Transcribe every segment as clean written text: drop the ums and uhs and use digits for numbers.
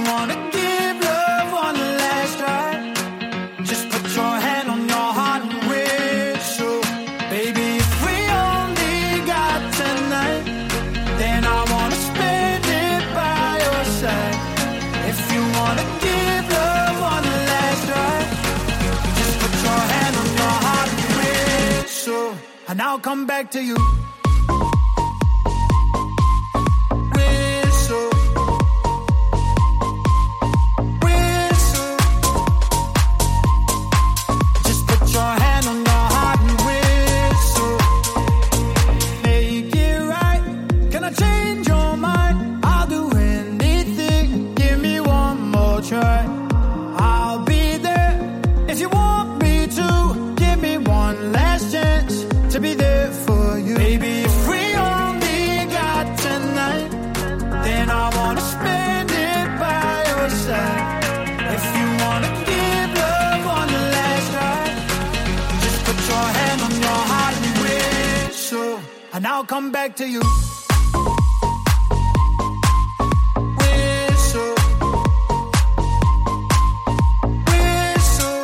wanna give love one last try, just put your hand on your heart and whistle. Baby, if we only got tonight, then I wanna spend it by your side. If you wanna give love one last try, just put your hand on your heart and whistle, and I'll come back to you. And I'll come back to you. Whistle, whistle.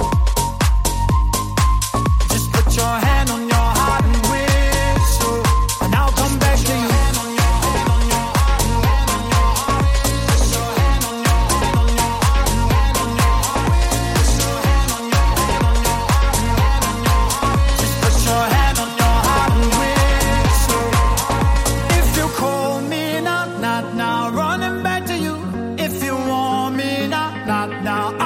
Just put your hand on your heart and whistle, and I'll come back to you. Now